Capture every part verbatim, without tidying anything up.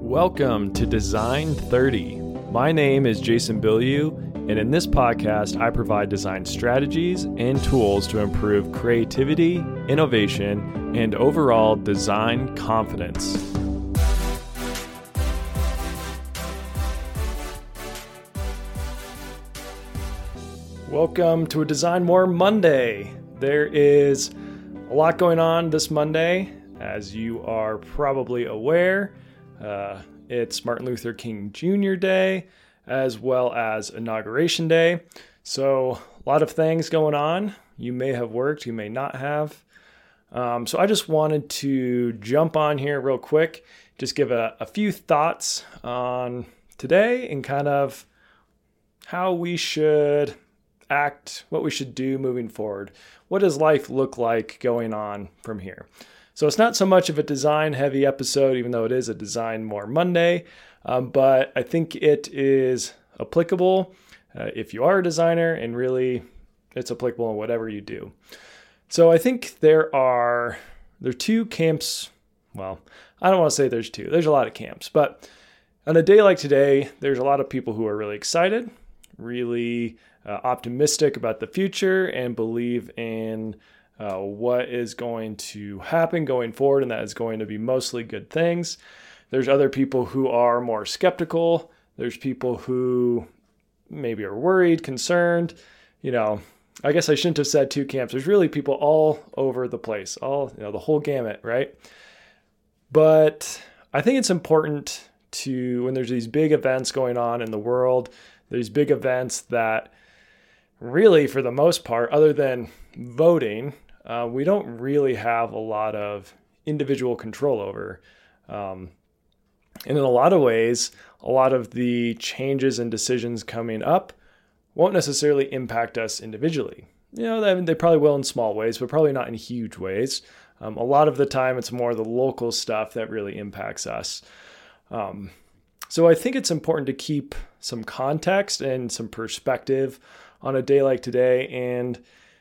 Welcome to Design thirty. My name is Jason Bilyeu, and in this podcast, I provide design strategies and tools to improve creativity, innovation, and overall design confidence. Welcome to a Design More Monday. There is a lot going on this Monday, as you are probably aware. Uh, it's Martin Luther King Junior Day, as well as Inauguration Day. So a lot of things going on. You may have worked, you may not have. Um, so I just wanted to jump on here real quick, just give a, a few thoughts on today and kind of how we should act, what we should do moving forward. What does life look like going on from here? So it's not so much of a design heavy episode, even though it is a Design More Monday, um, but I think it is applicable uh, if you are a designer, and really it's applicable in whatever you do. So I think there are, there are two camps. Well, I don't want to say there's two, there's a lot of camps, but on a day like today, there's a lot of people who are really excited, really uh, optimistic about the future, and believe in Uh, what is going to happen going forward, and that is going to be mostly good things. There's other people who are more skeptical. There's people who maybe are worried, concerned. You know, I guess I shouldn't have said two camps. There's really people all over the place, all, you know, the whole gamut, right? But I think it's important to, when there's these big events going on in the world, these big events that really, for the most part, other than voting, Uh, we don't really have a lot of individual control over. Um, and in a lot of ways, a lot of the changes and decisions coming up won't necessarily impact us individually. You know, they, they probably will in small ways, but probably not in huge ways. Um, a lot of the time, it's more the local stuff that really impacts us. Um, so I think it's important to keep some context and some perspective on a day like today, and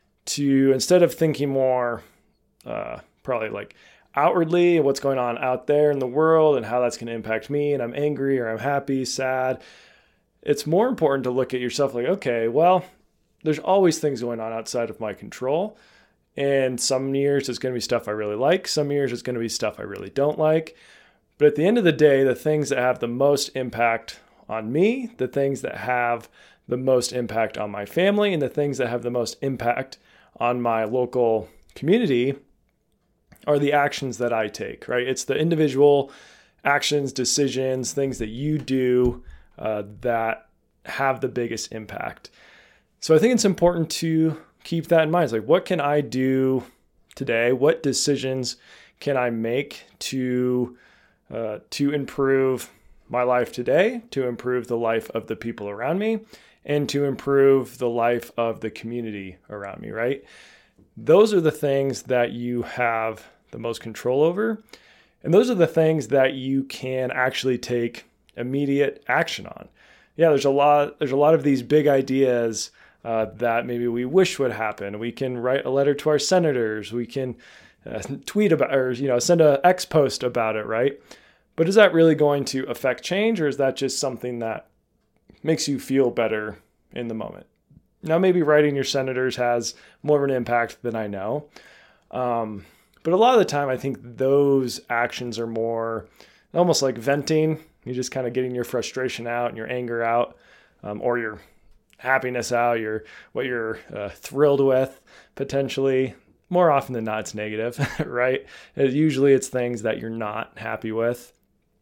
to, instead of thinking more uh, probably like outwardly what's going on out there in the world and how that's going to impact me, and I'm angry or I'm happy, sad, it's more important to look at yourself like, okay, well, there's always things going on outside of my control. And some years it's going to be stuff I really like. Some years it's going to be stuff I really don't like. But at the end of the day, the things that have the most impact on me, the things that have the most impact on my family, and the things that have the most impact on my local community are the actions that I take, right? It's the individual actions, decisions, things that you do uh, that have the biggest impact. So I think it's important to keep that in mind. It's like, what can I do today? What decisions can I make to uh, to improve my life today, to improve the life of the people around me, and to improve the life of the community around me, right? Those are the things that you have the most control over. And those are the things that you can actually take immediate action on. Yeah, there's a lot, there's a lot of these big ideas uh, that maybe we wish would happen. We can write a letter to our senators. We can uh, tweet about, or, you know, send a X post about it, right? But is that really going to affect change, or is that just something that makes you feel better in the moment? Now, maybe writing your senators has more of an impact than I know. Um, but a lot of the time, I think those actions are more almost like venting. You're just kind of getting your frustration out and your anger out, um, or your happiness out, your what you're uh, thrilled with, potentially. More often than not, it's negative, right? Usually it's things that you're not happy with.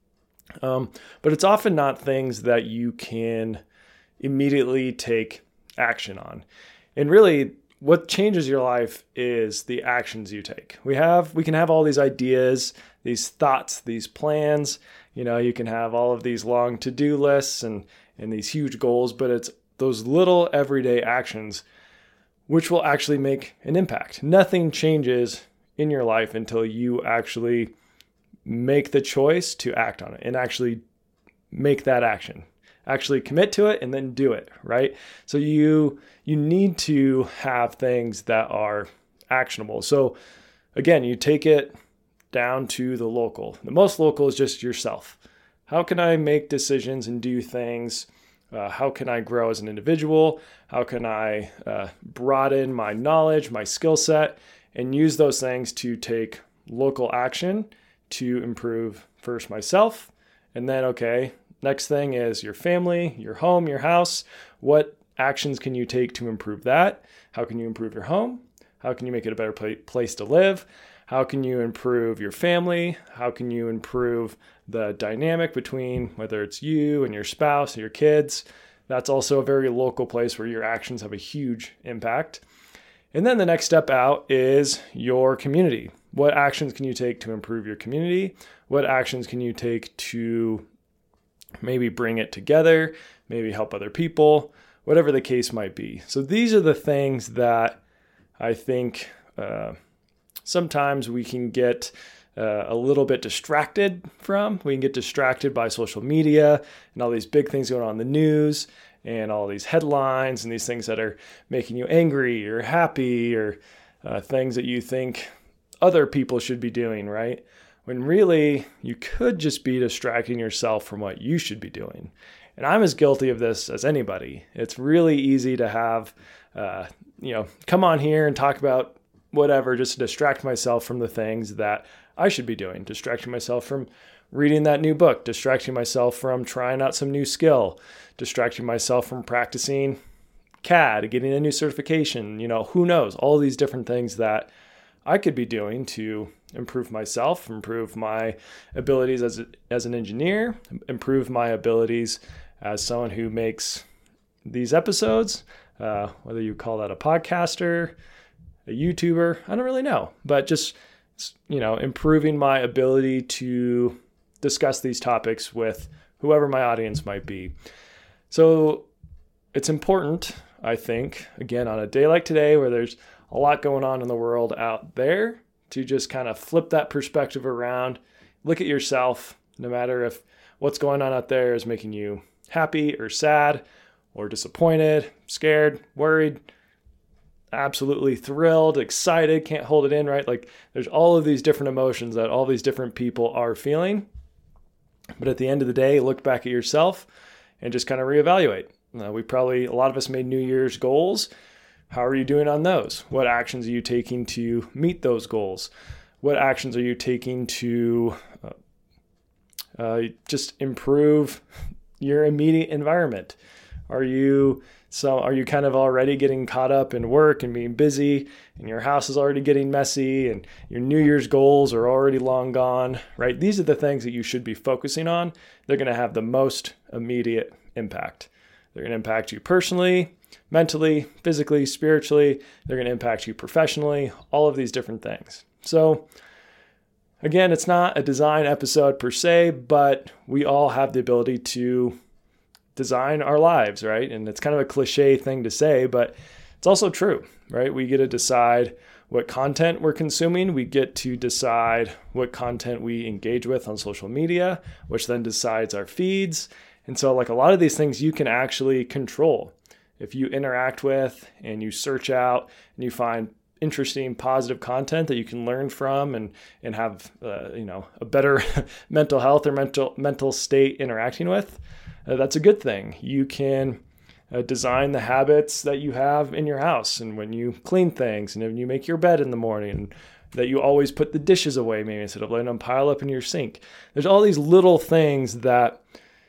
Um, but it's often not things that you can immediately take action on. And really, what changes your life is the actions you take. We have, we can have all these ideas, these thoughts, these plans. You know, you can have all of these long to-do lists and, and these huge goals, but it's those little everyday actions which will actually make an impact. Nothing changes in your life until you actually make the choice to act on it and actually make that action. Actually commit to it and then do it, right? So you you need to have things that are actionable. So again, you take it down to the local. The most local is just yourself. How can I make decisions and do things? Uh, how can I grow as an individual? How can I uh, broaden my knowledge, my skill set, and use those things to take local action to improve first myself? And then, okay, next thing is your family, your home, your house. What actions can you take to improve that? How can you improve your home? How can you make it a better pla- place to live? How can you improve your family? How can you improve the dynamic between whether it's you and your spouse or your kids? That's also a very local place where your actions have a huge impact. And then the next step out is your community. What actions can you take to improve your community? What actions can you take to maybe bring it together, maybe help other people, whatever the case might be. So these are the things that I think uh, sometimes we can get uh, a little bit distracted from. We can get distracted by social media and all these big things going on in the news and all these headlines and these things that are making you angry or happy or uh, things that you think other people should be doing, right? When really you could just be distracting yourself from what you should be doing. And I'm as guilty of this as anybody. It's really easy to have, uh, you know, come on here and talk about whatever, just to distract myself from the things that I should be doing, distracting myself from reading that new book, distracting myself from trying out some new skill, distracting myself from practicing C A D, getting a new certification, you know, who knows, all these different things that I could be doing to improve myself, improve my abilities as a, as an engineer, improve my abilities as someone who makes these episodes, uh, whether you call that a podcaster, a YouTuber, I don't really know, but just, you know, improving my ability to discuss these topics with whoever my audience might be. So it's important, I think, again, on a day like today where there's a lot going on in the world out there, to just kind of flip that perspective around, look at yourself, no matter if what's going on out there is making you happy or sad or disappointed, scared, worried, absolutely thrilled, excited, can't hold it in, right? Like there's all of these different emotions that all these different people are feeling. But at the end of the day, look back at yourself and just kind of reevaluate. Uh, we probably, a lot of us made New Year's goals. How are you doing on those? What actions are you taking to meet those goals? What actions are you taking to uh, uh, just improve your immediate environment? Are you so are you kind of already getting caught up in work and being busy, and your house is already getting messy, and your New Year's goals are already long gone, right? These are the things that you should be focusing on. They're going to have the most immediate impact. They're going to impact you personally, mentally, physically, spiritually. They're going to impact you professionally, all of these different things. So again, it's not a design episode per se, but we all have the ability to design our lives, right? And it's kind of a cliche thing to say, but it's also true, right? We get to decide what content we're consuming. We get to decide what content we engage with on social media, which then decides our feeds. And so like a lot of these things you can actually control. If you interact with and you search out and you find interesting, positive content that you can learn from and and have uh, you know a better mental health or mental mental state interacting with, uh, that's a good thing. You can uh, design the habits that you have in your house, and when you clean things, and when you make your bed in the morning, that you always put the dishes away, maybe instead of letting them pile up in your sink. There's all these little things that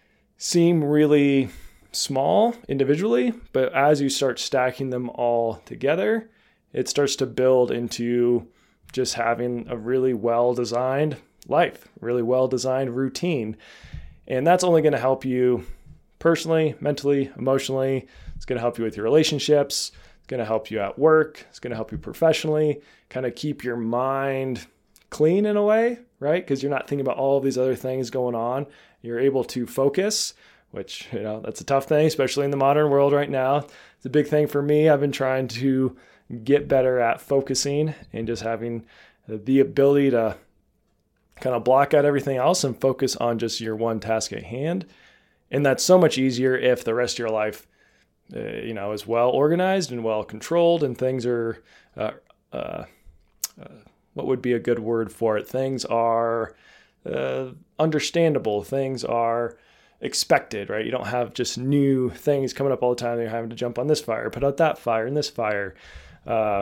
seem really small individually, but as you start stacking them all together, it starts to build into just having a really well-designed life, really well-designed routine. And that's only going to help you personally, mentally, emotionally. It's going to help you with your relationships. It's going to help you at work. It's going to help you professionally, kind of keep your mind clean in a way, right? Because you're not thinking about all of these other things going on. You're able to focus, which, you know, that's a tough thing, especially in the modern world right now. It's a big thing for me. I've been trying to get better at focusing and just having the ability to kind of block out everything else and focus on just your one task at hand. And that's so much easier if the rest of your life, uh, you know, is well organized and well controlled, and things are, uh, uh, uh, what would be a good word for it? Things are uh, understandable. Things are expected, right? You don't have just new things coming up all the time. You're having to jump on this fire, put out that fire and this fire. Uh,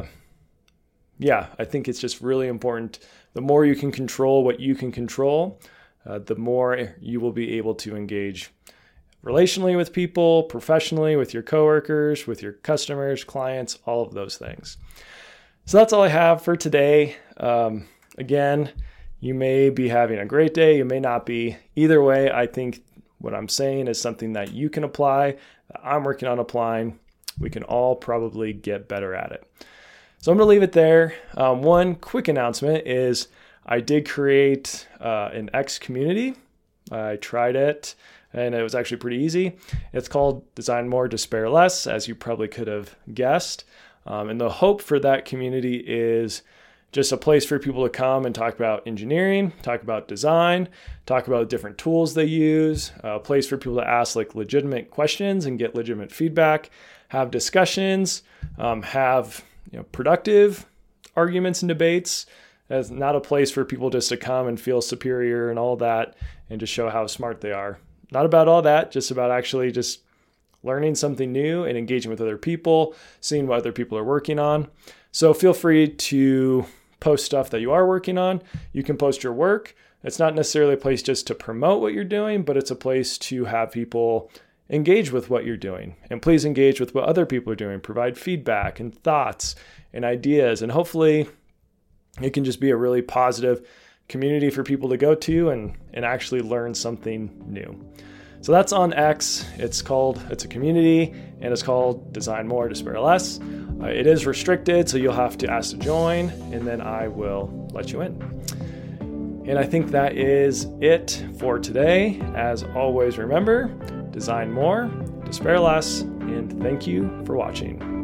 yeah, I think it's just really important. The more you can control what you can control, uh, the more you will be able to engage relationally with people, professionally, with your coworkers, with your customers, clients, all of those things. So that's all I have for today. Um, again, you may be having a great day. You may not be. Either way, I think what I'm saying is something that you can apply, that I'm working on applying. We can all probably get better at it. So I'm going to leave it there. Um, one quick announcement is I did create uh, an X community. I tried it and it was actually pretty easy. It's called Design More, Despair Less, as you probably could have guessed. Um, and the hope for that community is just a place for people to come and talk about engineering, talk about design, talk about different tools they use, a place for people to ask like legitimate questions and get legitimate feedback, have discussions, um, have you know, productive arguments and debates. It's not a place for people just to come and feel superior and all that and just show how smart they are. Not about all that, just about actually just learning something new and engaging with other people, seeing what other people are working on. So feel free to post stuff that you are working on. You can post your work. It's not necessarily a place just to promote what you're doing, but it's a place to have people engage with what you're doing. And please engage with what other people are doing. Provide feedback and thoughts and ideas. And hopefully it can just be a really positive community for people to go to and, and actually learn something new. So that's on X. It's called, it's a community and it's called Design More, Despair Less. Uh, it is restricted, so you'll have to ask to join and then I will let you in. And I think that is it for today. As always, remember, design more, despair less, and thank you for watching.